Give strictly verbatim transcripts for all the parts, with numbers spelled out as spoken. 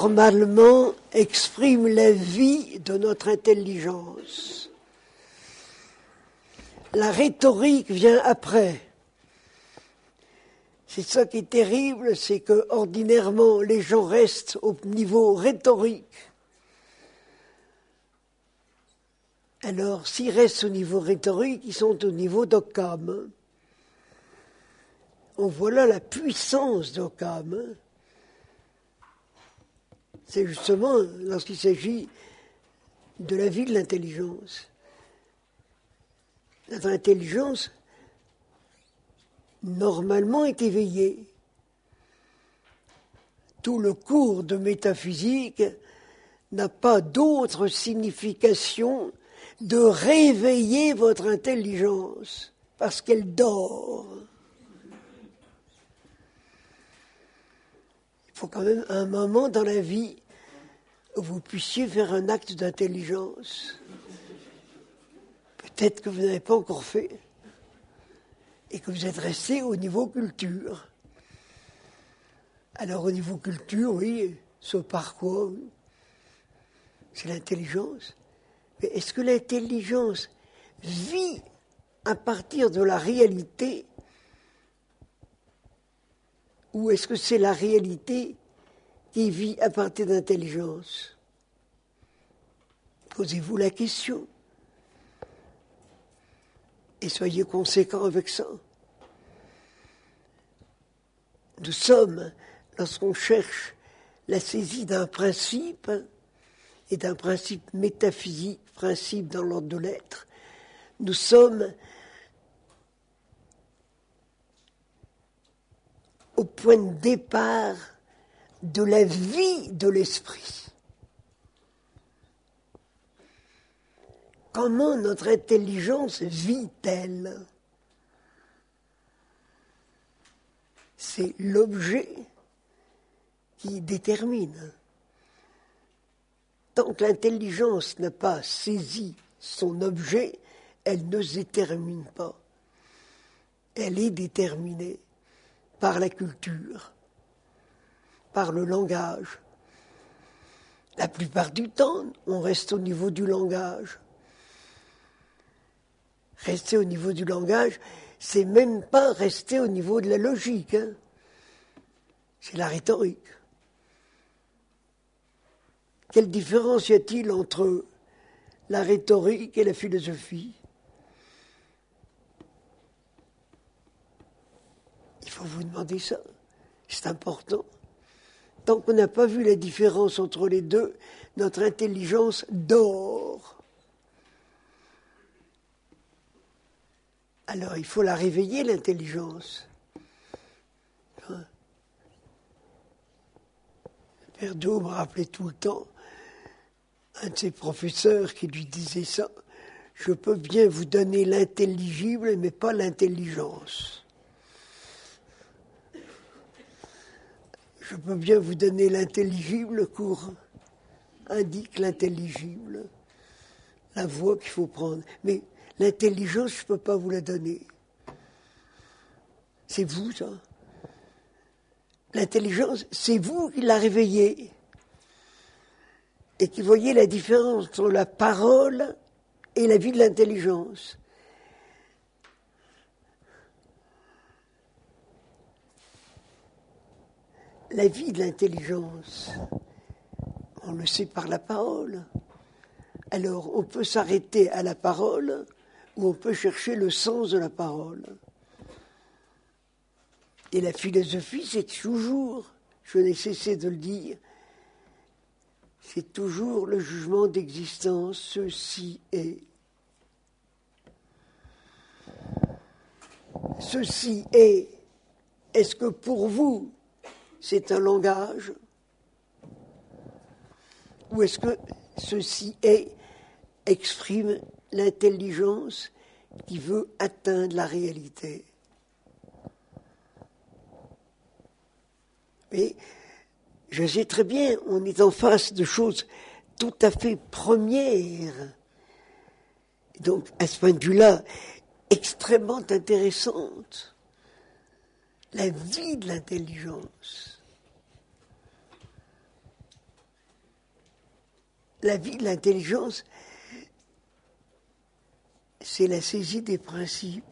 normalement exprime la vie de notre intelligence. La rhétorique vient après. C'est ça qui est terrible, c'est que ordinairement les gens restent au niveau rhétorique. Alors, s'ils restent au niveau rhétorique, ils sont au niveau d'Occam. On voit là la puissance d'Occam. C'est justement lorsqu'il s'agit de la vie de l'intelligence. Notre intelligence, normalement, est éveillée. Tout le cours de métaphysique n'a pas d'autre signification de réveiller votre intelligence, parce qu'elle dort. Il faut quand même un moment dans la vie où vous puissiez faire un acte d'intelligence. Peut-être que vous n'avez pas encore fait et que vous êtes resté au niveau culture. Alors au niveau culture, oui, ce par quoi, oui, c'est l'intelligence. Mais est-ce que l'intelligence vit à partir de la réalité ou est-ce que c'est la réalité qui vit à partir de l'intelligence? Posez-vous la question. Et soyez conséquents avec ça. Nous sommes, lorsqu'on cherche la saisie d'un principe, et d'un principe métaphysique, principe dans l'ordre de l'être, nous sommes au point de départ de la vie de l'esprit. Comment notre intelligence vit-elle? C'est l'objet qui détermine. Tant que l'intelligence n'a pas saisi son objet, elle ne se détermine pas. Elle est déterminée par la culture, par le langage. La plupart du temps, on reste au niveau du langage. Rester au niveau du langage, c'est même pas rester au niveau de la logique, hein. C'est la rhétorique. Quelle différence y a-t-il entre la rhétorique et la philosophie? Il faut vous demander ça. C'est important. Tant qu'on n'a pas vu la différence entre les deux, notre intelligence dort. Alors il faut la réveiller, l'intelligence. Hein? Le père Dou me rappelait tout le temps un de ses professeurs qui lui disait ça. Je peux bien vous donner l'intelligible, mais pas l'intelligence. Je peux bien vous donner l'intelligible, le cours indique l'intelligible, la voie qu'il faut prendre. Mais l'intelligence, je ne peux pas vous la donner. C'est vous, ça. L'intelligence, c'est vous qui la réveillez. Et qui voyez la différence entre la parole et la vie de l'intelligence. La vie de l'intelligence, on le sait par la parole. Alors, on peut s'arrêter à la parole ou on peut chercher le sens de la parole. Et la philosophie, c'est toujours, je n'ai cessé de le dire, c'est toujours le jugement d'existence, ceci est. Ceci est, est-ce que pour vous, c'est un langage? Ou est-ce que ceci est exprime l'intelligence qui veut atteindre la réalité? Mais je sais très bien, on est en face de choses tout à fait premières. Donc, à ce point de vue-là, extrêmement intéressantes. La vie de l'intelligence. la vie de l'intelligence, c'est la saisie des principes.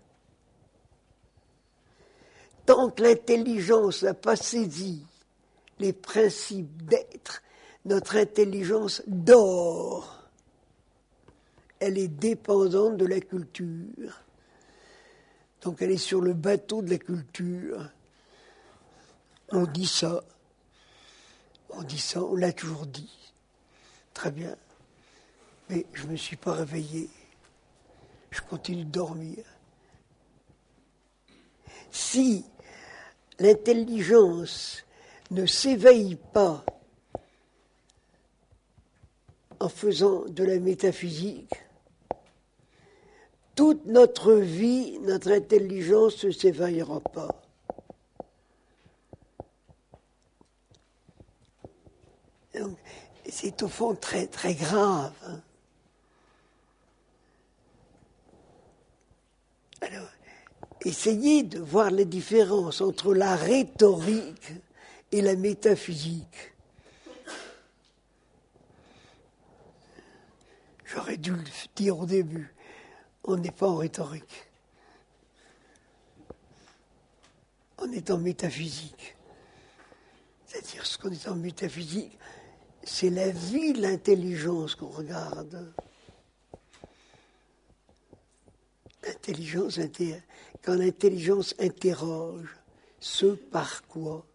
Tant que l'intelligence n'a pas saisi les principes d'être, notre intelligence dort. Elle est dépendante de la culture. Donc elle est sur le bateau de la culture. On dit ça. On dit ça, on l'a toujours dit. Très bien. Mais je ne me suis pas réveillé. Je continue de dormir. Si l'intelligence ne s'éveille pas en faisant de la métaphysique, toute notre vie, notre intelligence ne s'éveillera pas. Donc, c'est au fond très, très grave. Hein. Alors, essayez de voir la différence entre la rhétorique et la métaphysique. J'aurais dû le dire au début, on n'est pas en rhétorique. On est en métaphysique. C'est-à-dire, ce qu'on est en métaphysique, c'est la vie de l'intelligence qu'on regarde. L'intelligence, quand l'intelligence interroge ce par quoi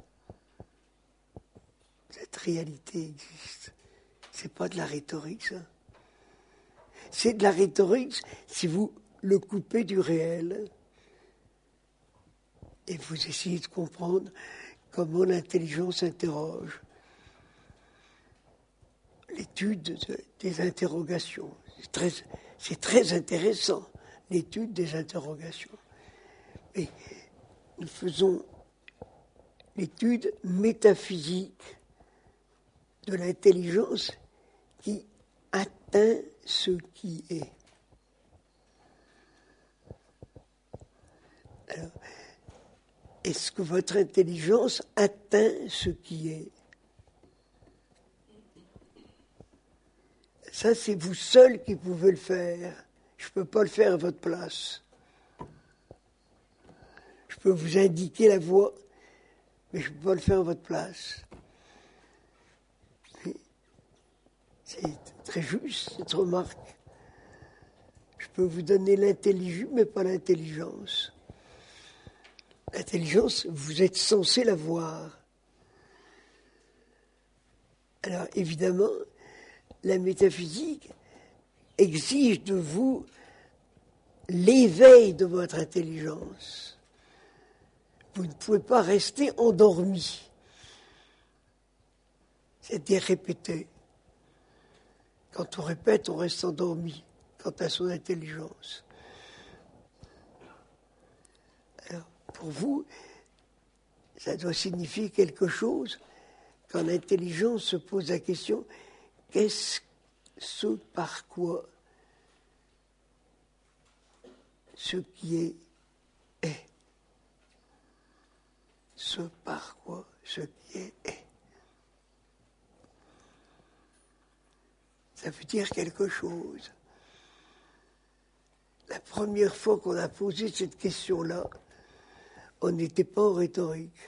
cette réalité existe. C'est pas de la rhétorique, ça. C'est de la rhétorique si vous le coupez du réel et vous essayez de comprendre comment l'intelligence interroge. L'étude de, des interrogations. C'est très, c'est très intéressant, l'étude des interrogations. Mais nous faisons l'étude métaphysique de l'intelligence qui atteint ce qui est. Alors, est-ce que votre intelligence atteint ce qui est ? Ça, c'est vous seul qui pouvez le faire. Je ne peux pas le faire à votre place. Je peux vous indiquer la voie, mais je ne peux pas le faire à votre place. C'est très juste, cette remarque. Je peux vous donner l'intelligence, mais pas l'intelligence. L'intelligence, vous êtes censé la voir. Alors, évidemment, la métaphysique exige de vous l'éveil de votre intelligence. Vous ne pouvez pas rester endormi. C'est-à-dire répéter. Quand on répète, on reste endormi quant à son intelligence. Alors, pour vous, ça doit signifier quelque chose quand l'intelligence se pose la question « Qu'est-ce ce par quoi ce qui est est ?» Ce par quoi ce qui est est. Ça veut dire quelque chose. La première fois qu'on a posé cette question-là, on n'était pas en rhétorique.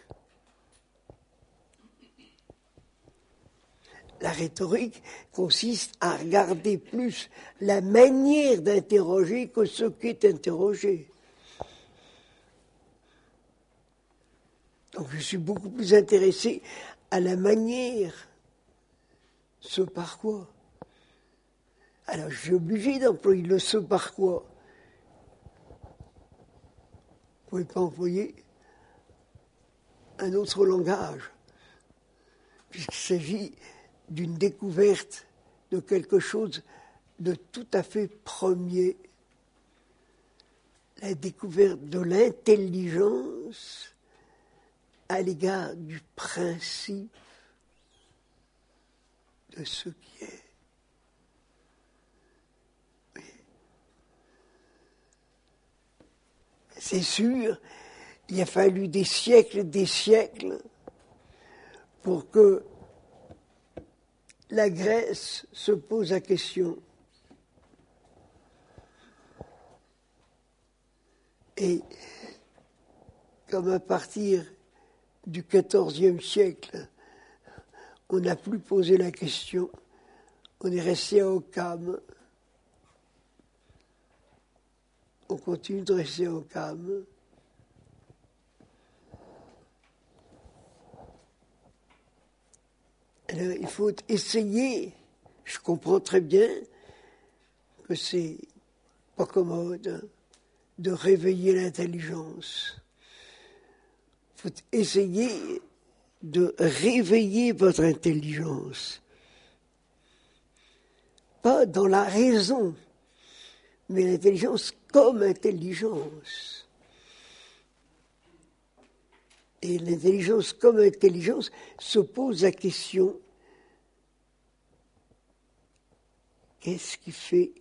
La rhétorique consiste à regarder plus la manière d'interroger que ce qui est interrogé. Donc je suis beaucoup plus intéressé à la manière, ce par quoi. Alors je suis obligé d'employer le ce par quoi. Vous ne pouvez pas employer un autre langage, puisqu'il s'agit d'une découverte de quelque chose de tout à fait premier, la découverte de l'intelligence à l'égard du principe de ce qui est. C'est sûr, il a fallu des siècles et des siècles pour que la Grèce se pose la question. Et comme à partir du quatorzième siècle, on n'a plus posé la question, on est resté à Occam. On continue de rester à Occam. Alors, il faut essayer, je comprends très bien que c'est pas commode de réveiller l'intelligence. Il faut essayer de réveiller votre intelligence. Pas dans la raison, mais l'intelligence comme intelligence. Et l'intelligence comme intelligence se pose la question, qu'est-ce qui fait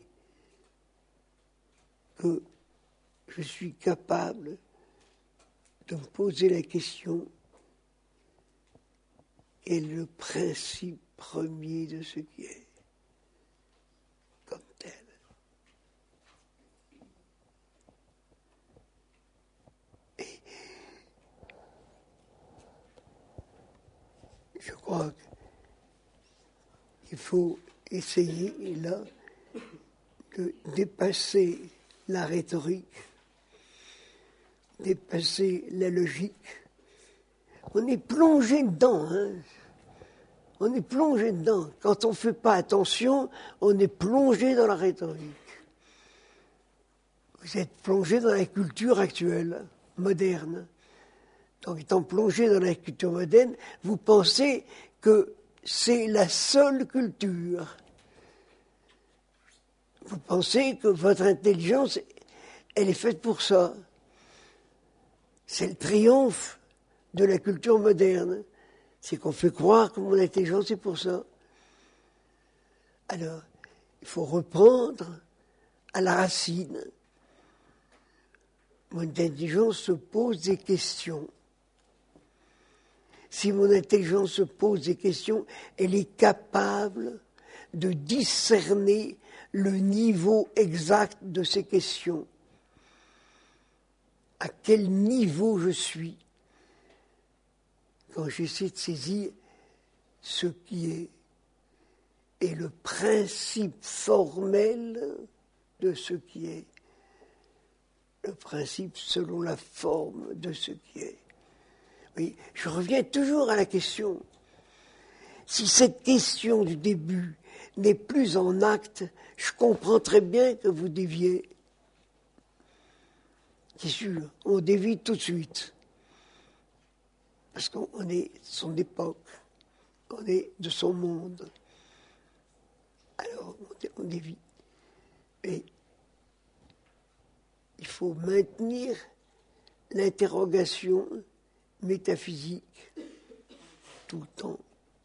que je suis capable de me poser la question, quel est le principe premier de ce qui est comme tel. Et je crois qu'il faut essayer, là, de dépasser la rhétorique, dépasser la logique. On est plongé dedans, hein. On est plongé dedans. Quand on ne fait pas attention, on est plongé dans la rhétorique. Vous êtes plongé dans la culture actuelle, moderne. Donc, étant plongé dans la culture moderne, vous pensez que c'est la seule culture. Vous pensez que votre intelligence, elle est faite pour ça. C'est le triomphe de la culture moderne. C'est qu'on fait croire que mon intelligence est pour ça. Alors, il faut reprendre à la racine. Mon intelligence se pose des questions. Si mon intelligence se pose des questions, elle est capable de discerner le niveau exact de ces questions. À quel niveau je suis quand j'essaie de saisir ce qui est et le principe formel de ce qui est, le principe selon la forme de ce qui est. Oui, je reviens toujours à la question. Si cette question du début n'est plus en acte, je comprends très bien que vous déviez. C'est sûr, on dévie tout de suite. Parce qu'on est de son époque, on est de son monde. Alors, on dévie. Et il faut maintenir l'interrogation métaphysique tout le temps.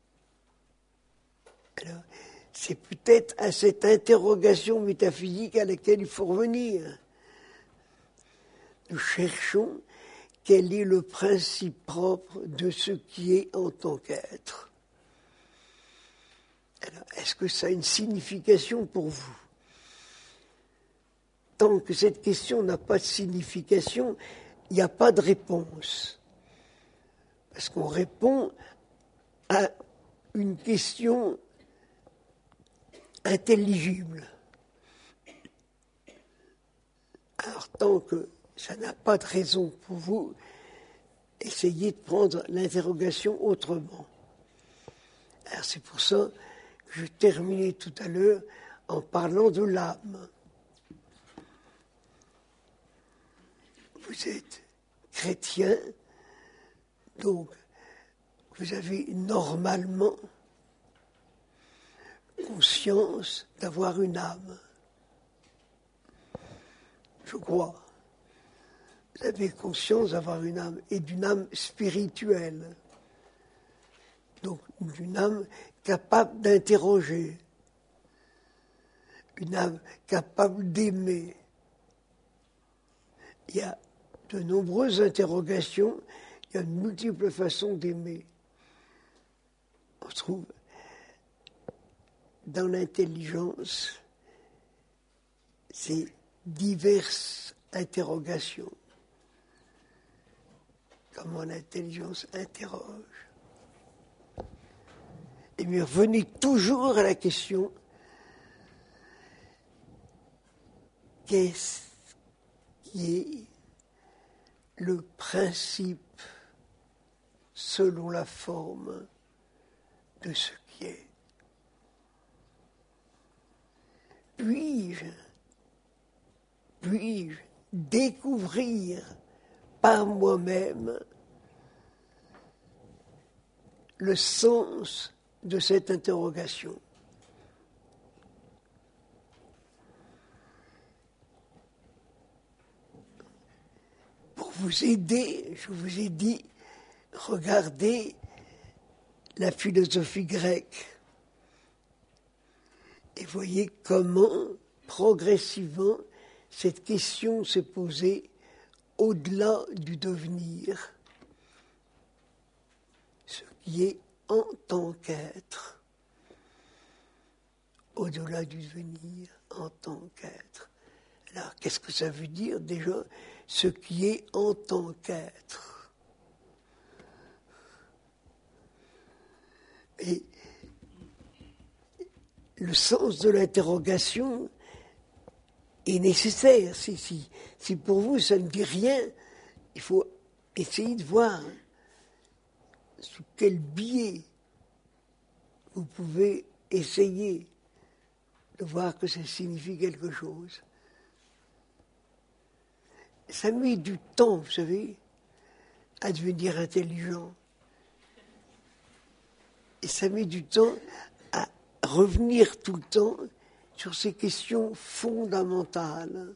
Alors, c'est peut-être à cette interrogation métaphysique à laquelle il faut revenir. Nous cherchons quel est le principe propre de ce qui est en tant qu'être. Alors, est-ce que ça a une signification pour vous? Tant que cette question n'a pas de signification, il n'y a pas de réponse. Parce qu'on répond à une question intelligible. Alors, tant que ça n'a pas de raison pour vous, essayez de prendre l'interrogation autrement. Alors, c'est pour ça que je terminais tout à l'heure en parlant de l'âme. Vous êtes chrétien, donc vous avez normalement conscience d'avoir une âme. Je crois. Vous avez conscience d'avoir une âme, et d'une âme spirituelle. Donc, d'une âme capable d'interroger, une âme capable d'aimer. Il y a de nombreuses interrogations, il y a de multiples façons d'aimer. On trouve dans l'intelligence ces diverses interrogations. Comment l'intelligence interroge. Et bien, revenez toujours à la question, qu'est-ce qui est le principe selon la forme de ce qui est? Puis-je, puis-je découvrir par moi-même le sens de cette interrogation? Pour vous aider, je vous ai dit, regardez la philosophie grecque et voyez comment, progressivement, cette question s'est posée au-delà du devenir, ce qui est en tant qu'être, au-delà du devenir, en tant qu'être. Alors, qu'est-ce que ça veut dire déjà, ce qui est en tant qu'être? Et le sens de l'interrogation est nécessaire. Si, si, si pour vous ça ne dit rien, il faut essayer de voir sous quel biais vous pouvez essayer de voir que ça signifie quelque chose. Ça met du temps, vous savez, à devenir intelligent. Et ça met du temps à revenir tout le temps sur ces questions fondamentales.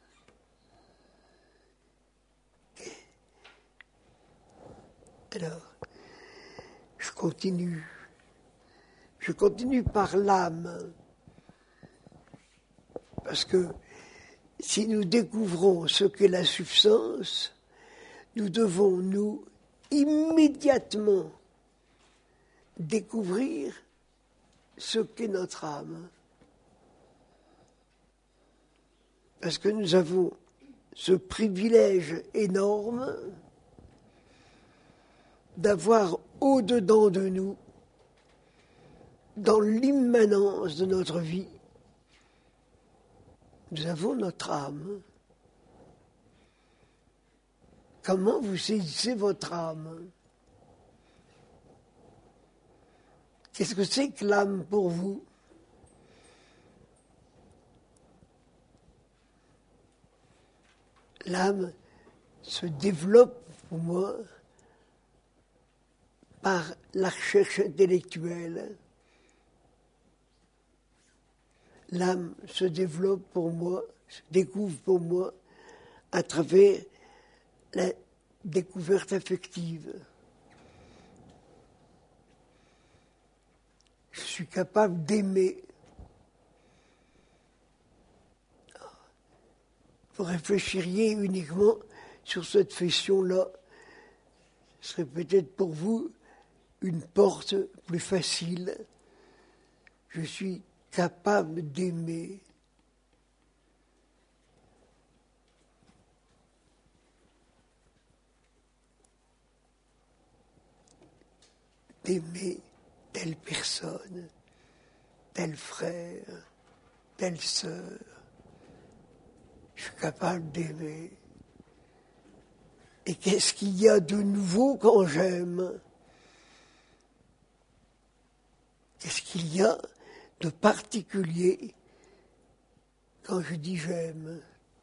Alors, je continue. Je continue par l'âme. Parce que si nous découvrons ce qu'est la substance, nous devons nous immédiatement découvrir ce qu'est notre âme. Parce que nous avons ce privilège énorme d'avoir au-dedans de nous, dans l'immanence de notre vie, nous avons notre âme. Comment vous saisissez votre âme? Qu'est-ce que c'est que l'âme pour vous? L'âme se développe pour moi par la recherche intellectuelle. L'âme se développe pour moi, se découvre pour moi à travers la découverte affective. Je suis capable d'aimer. Vous réfléchiriez uniquement sur cette question-là, ce serait peut-être pour vous une porte plus facile. Je suis capable d'aimer. D'aimer telle personne, tel frère, telle sœur. Je suis capable d'aimer. Et qu'est-ce qu'il y a de nouveau quand j'aime? Qu'est-ce qu'il y a de particulier quand je dis j'aime?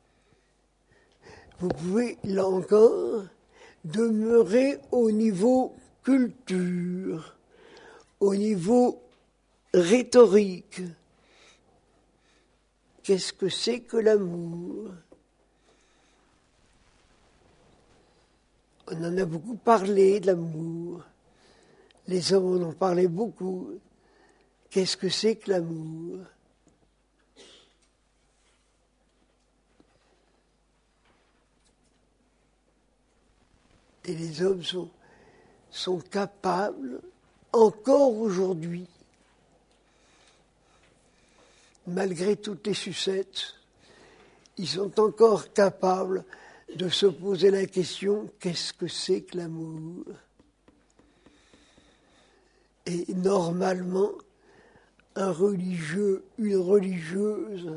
Vous pouvez, là encore, demeurer au niveau culture, au niveau rhétorique. Qu'est-ce que c'est que l'amour? On en a beaucoup parlé de l'amour. Les hommes en ont parlé beaucoup. Qu'est-ce que c'est que l'amour? Et les hommes sont, sont capables, encore aujourd'hui, malgré toutes les sucettes, ils sont encore capables de se poser la question « qu'est-ce que c'est que l'amour ?» Et normalement, un religieux, une religieuse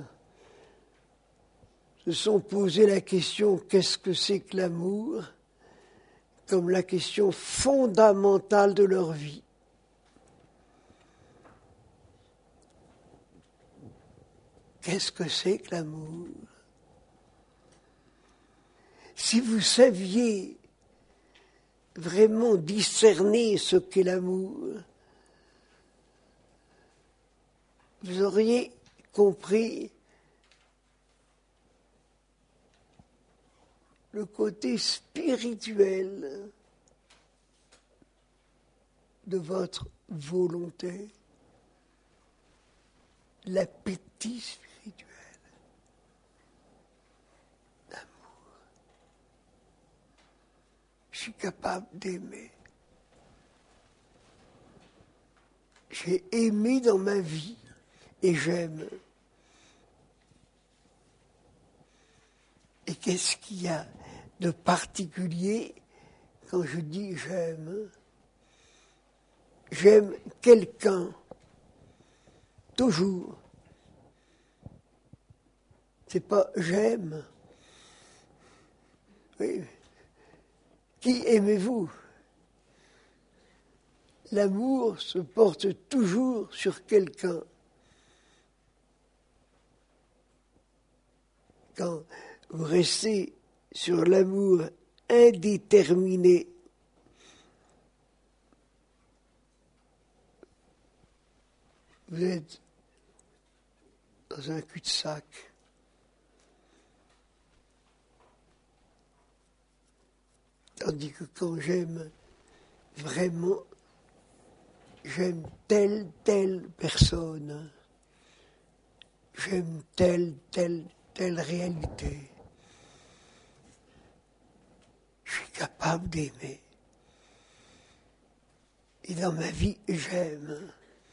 se sont posé la question « qu'est-ce que c'est que l'amour ?» comme la question fondamentale de leur vie. Qu'est-ce que c'est que l'amour ? Si vous saviez vraiment discerner ce qu'est l'amour, vous auriez compris le côté spirituel de votre volonté, l'appétit spirituel, l'amour. Je suis capable d'aimer. J'ai aimé dans ma vie et j'aime. Et qu'est-ce qu'il y a de particulier quand je dis j'aime ? J'aime quelqu'un, toujours. C'est pas j'aime. Oui. Qui aimez-vous ? L'amour se porte toujours sur quelqu'un. Quand vous restez sur l'amour indéterminé, vous êtes dans un cul-de-sac. Tandis que quand j'aime vraiment, j'aime telle, telle personne, j'aime telle, telle, telle réalité. Je suis capable d'aimer. Et dans ma vie, j'aime.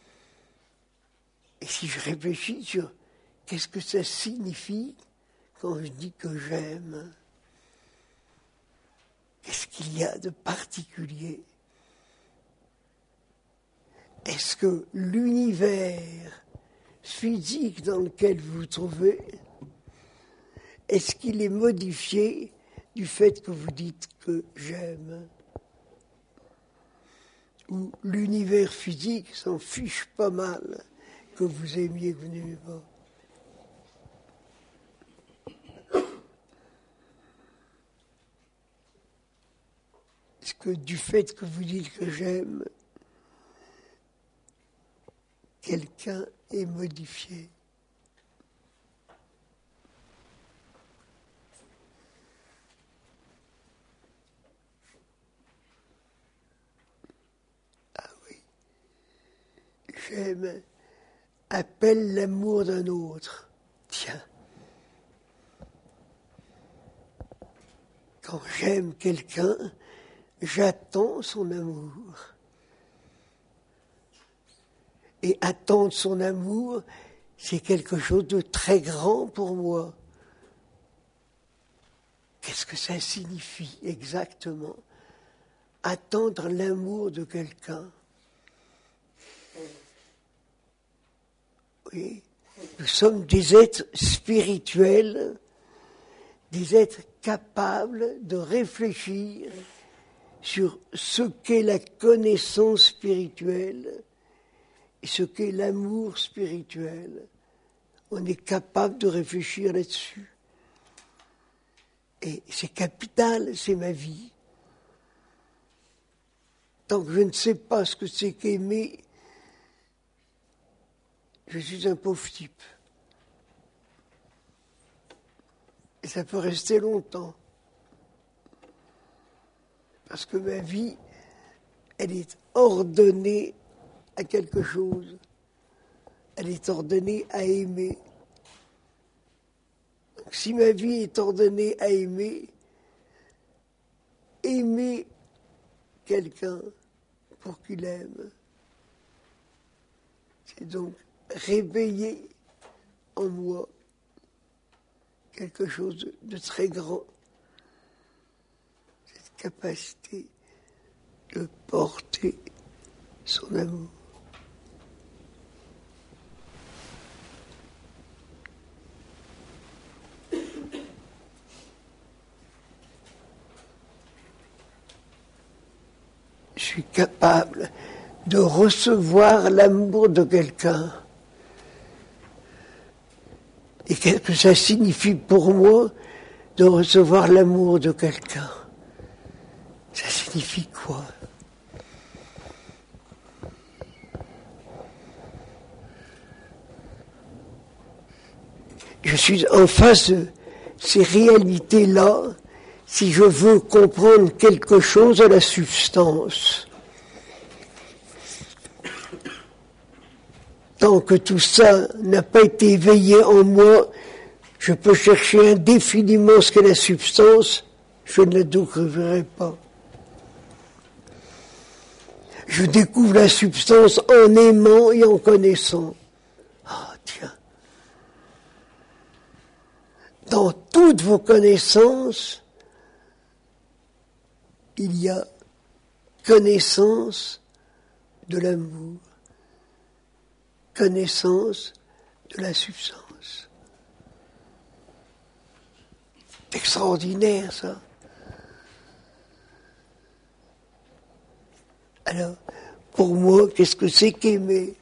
Et si je réfléchis sur qu'est-ce que ça signifie quand je dis que j'aime, qu'est-ce qu'il y a de particulier ? Est-ce que l'univers physique dans lequel vous vous trouvez, est-ce qu'il est modifié du fait que vous dites que j'aime ? Ou l'univers physique s'en fiche pas mal que vous aimiez, que vous n'aimez pas ? Est-ce que du fait que vous dites que j'aime, quelqu'un est modifié ? Ah oui. J'aime, appelle l'amour d'un autre. Tiens. Quand j'aime quelqu'un, j'attends son amour. Et attendre son amour, c'est quelque chose de très grand pour moi. Qu'est-ce que ça signifie exactement ? Attendre l'amour de quelqu'un. Oui, nous sommes des êtres spirituels, des êtres capables de réfléchir sur ce qu'est la connaissance spirituelle et ce qu'est l'amour spirituel. On est capable de réfléchir là-dessus. Et c'est capital, c'est ma vie. Tant que je ne sais pas ce que c'est qu'aimer, je suis un pauvre type. Et ça peut rester longtemps. Parce que ma vie, elle est ordonnée à quelque chose. Elle est ordonnée à aimer. Donc, si ma vie est ordonnée à aimer, aimer quelqu'un pour qu'il aime, c'est donc réveiller en moi quelque chose de, de très grand, cette capacité de porter son amour. Je suis capable de recevoir l'amour de quelqu'un. Et qu'est-ce que ça signifie pour moi de recevoir l'amour de quelqu'un? Ça signifie quoi? Je suis en face de ces réalités-là si je veux comprendre quelque chose à la substance. Tant que tout ça n'a pas été éveillé en moi, je peux chercher indéfiniment ce qu'est la substance, je ne la découvrirai pas. Je découvre la substance en aimant et en connaissant. Ah, tiens. Dans toutes vos connaissances, il y a connaissance de l'amour, connaissance de la substance. C'est extraordinaire, ça. Alors, pour moi, qu'est-ce que c'est qu'aimer?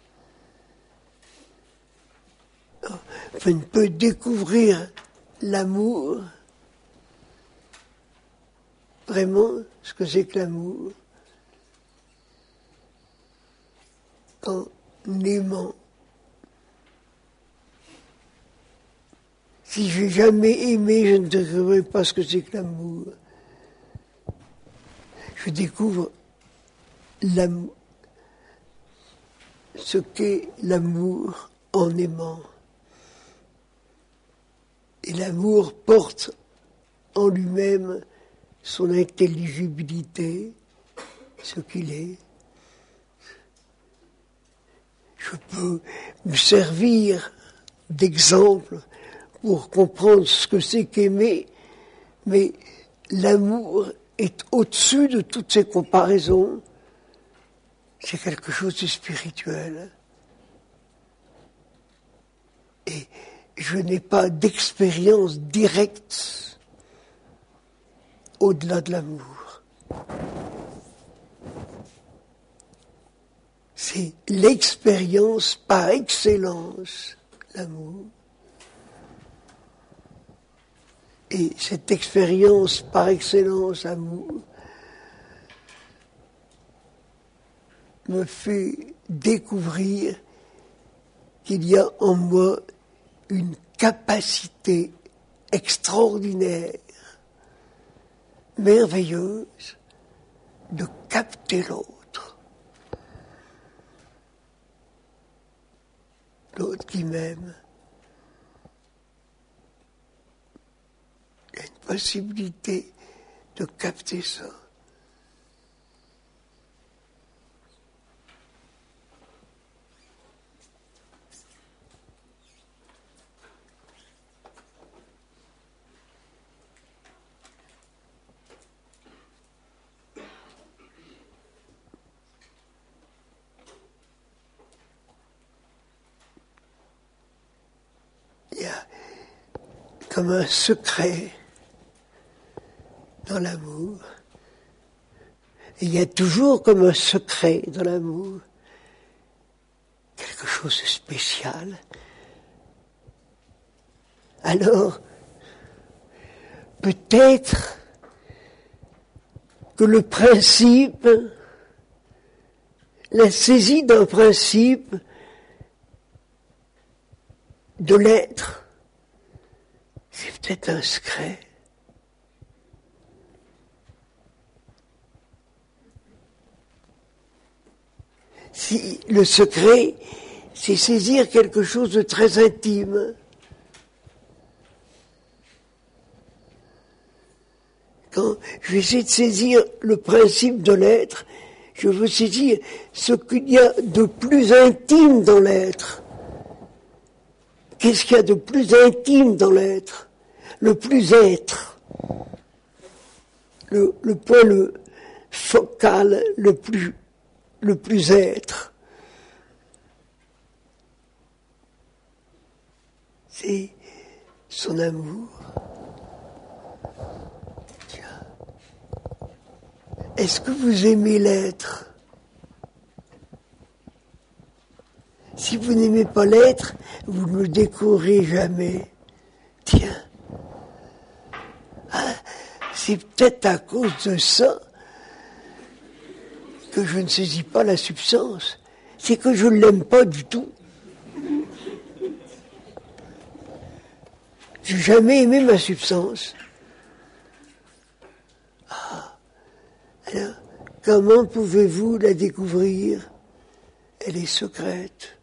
On ne peut découvrir l'amour, vraiment, ce que c'est que l'amour, en aimant. Si j'ai jamais aimé, je ne découvrirai pas ce que c'est que l'amour. Je découvre l'amour, ce qu'est l'amour en aimant. Et l'amour porte en lui-même son intelligibilité, ce qu'il est. Je peux me servir d'exemple pour comprendre ce que c'est qu'aimer, mais l'amour est au-dessus de toutes ces comparaisons. C'est quelque chose de spirituel. Et je n'ai pas d'expérience directe au-delà de l'amour. C'est l'expérience par excellence, l'amour. Et cette expérience par excellence, l'amour, me fait découvrir qu'il y a en moi une capacité extraordinaire, merveilleuse, de capter l'autre. L'autre qui m'aime. Il y a une possibilité de capter ça. Il y a comme un secret dans l'amour. Et il y a toujours comme un secret dans l'amour, quelque chose de spécial. Alors, peut-être que le principe, la saisie d'un principe de l'être, c'est peut-être un secret. Si le secret, c'est saisir quelque chose de très intime. Quand je vais essayer de saisir le principe de l'être, je veux saisir ce qu'il y a de plus intime dans l'être. Qu'est-ce qu'il y a de plus intime dans l'être? Le plus être. Le, le point le focal, le plus, le plus être. C'est son amour. Tiens. Est-ce que vous aimez l'être? Si vous n'aimez pas l'être, vous ne le découvrirez jamais. Tiens. Ah, c'est peut-être à cause de ça que je ne saisis pas la substance. C'est que je ne l'aime pas du tout. Je n'ai jamais aimé ma substance. Ah. Alors, comment pouvez-vous la découvrir? Elle est secrète.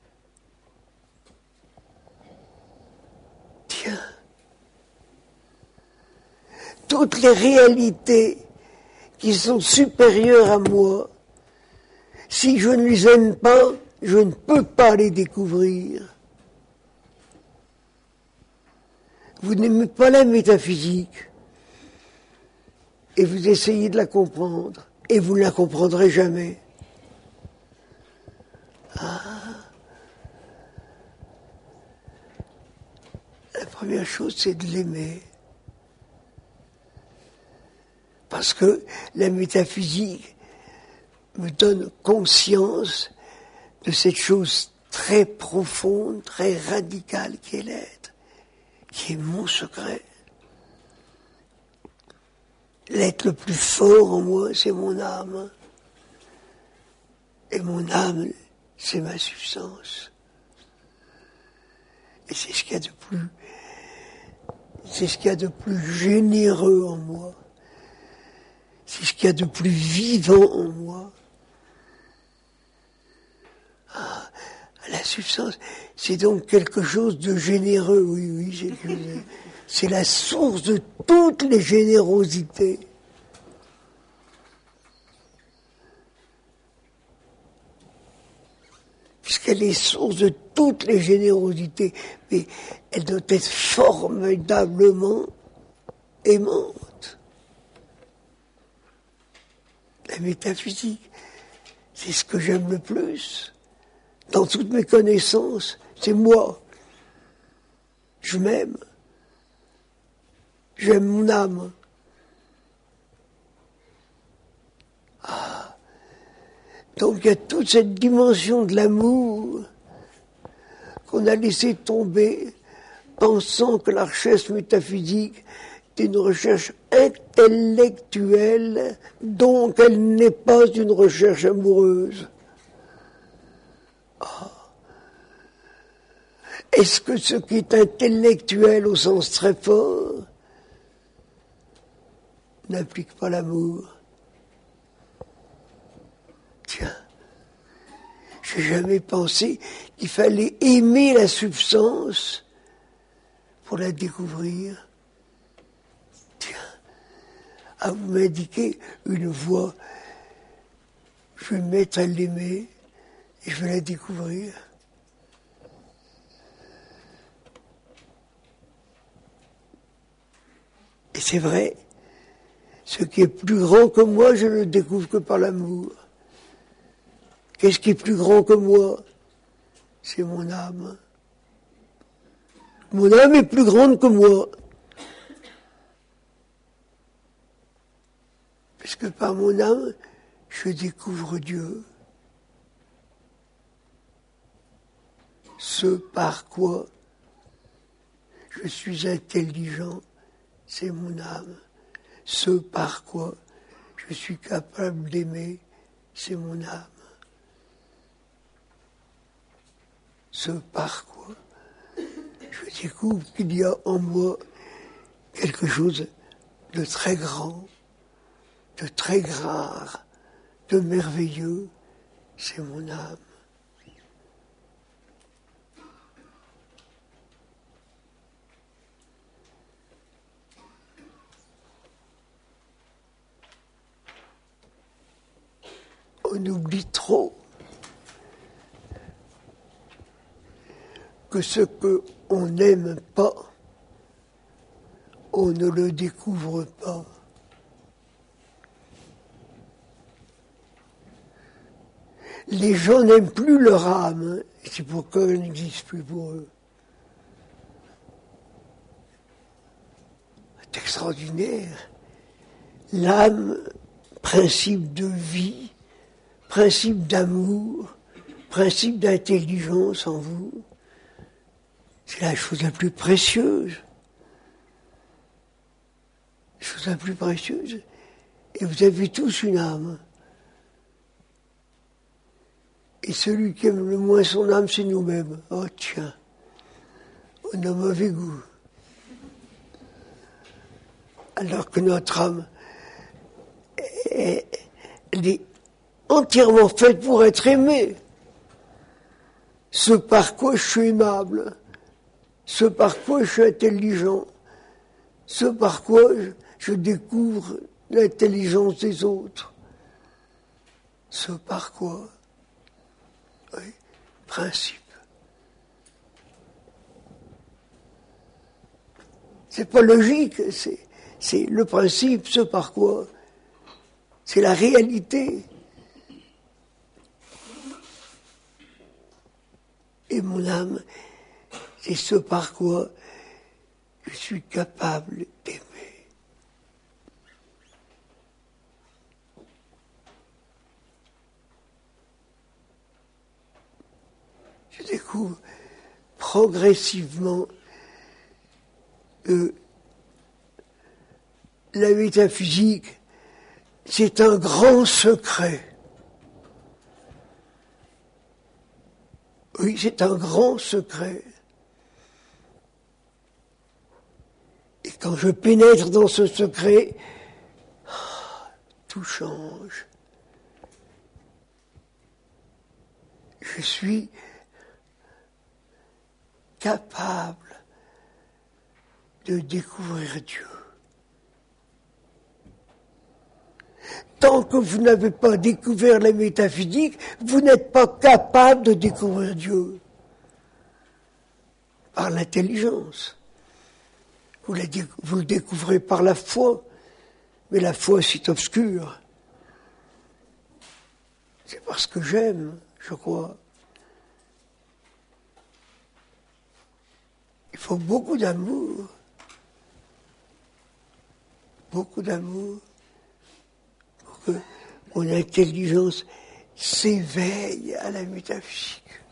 Tiens. Toutes les réalités qui sont supérieures à moi, si je ne les aime pas, je ne peux pas les découvrir. Vous n'aimez pas la métaphysique et vous essayez de la comprendre et vous ne la comprendrez jamais. Ah. La première chose, c'est de l'aimer. Parce que la métaphysique me donne conscience de cette chose très profonde, très radicale qui est l'être, qui est mon secret. L'être le plus fort en moi, c'est mon âme. Et mon âme, c'est ma substance. Et c'est ce qu'il y a de plus, c'est ce qu'il y a de plus généreux en moi. C'est ce qu'il y a de plus vivant en moi. Ah, la substance, c'est donc quelque chose de généreux, oui, oui, c'est, c'est la source de toutes les générosités. Puisqu'elle est source de toutes les générosités, mais elle doit être formidablement aimante. La métaphysique, c'est ce que j'aime le plus. Dans toutes mes connaissances, c'est moi. Je m'aime. J'aime mon âme. Ah. Donc il y a toute cette dimension de l'amour qu'on a laissé tomber, pensant que la recherche métaphysique est une recherche intellectuelle, donc elle n'est pas une recherche amoureuse. Ah. Est-ce que ce qui est intellectuel au sens très fort n'implique pas l'amour? Tiens, j'ai jamais pensé qu'il fallait aimer la substance pour la découvrir. Tiens, à vous m'indiquer une voie, je vais me mettre à l'aimer et je vais la découvrir. Et c'est vrai, ce qui est plus grand que moi, je ne le découvre que par l'amour. Qu'est-ce qui est plus grand que moi? C'est mon âme. Mon âme est plus grande que moi. Puisque par mon âme, je découvre Dieu. Ce par quoi je suis intelligent, c'est mon âme. Ce par quoi je suis capable d'aimer, c'est mon âme. Ce par quoi je découvre qu'il y a en moi quelque chose de très grand, de très rare, de merveilleux, c'est mon âme. On oublie trop. que ce qu'on n'aime pas, on ne le découvre pas. Les gens n'aiment plus leur âme, c'est pourquoi elle n'existe plus pour eux. C'est extraordinaire. L'âme, principe de vie, principe d'amour, principe d'intelligence en vous, c'est la chose la plus précieuse. La chose la plus précieuse. Et vous avez tous une âme. Et celui qui aime le moins son âme, c'est nous-mêmes. Oh tiens, on a mauvais goût. Alors que notre âme, elle est entièrement faite pour être aimée. Ce par quoi je suis aimable, ce par quoi je suis intelligent, ce par quoi je, je découvre l'intelligence des autres, ce par quoi, oui, principe. C'est pas logique, c'est, c'est le principe, ce par quoi, c'est la réalité. Et mon âme, c'est ce par quoi je suis capable d'aimer. Je découvre progressivement que la métaphysique, c'est un grand secret. Oui, c'est un grand secret. Et quand je pénètre dans ce secret, tout change. Je suis capable de découvrir Dieu. Tant que vous n'avez pas découvert la métaphysique, vous n'êtes pas capable de découvrir Dieu. Par l'intelligence. Vous, la, vous le découvrez par la foi, mais la foi c'est obscur. C'est parce que j'aime, je crois. Il faut beaucoup d'amour. Beaucoup d'amour. Pour que mon intelligence s'éveille à la métaphysique.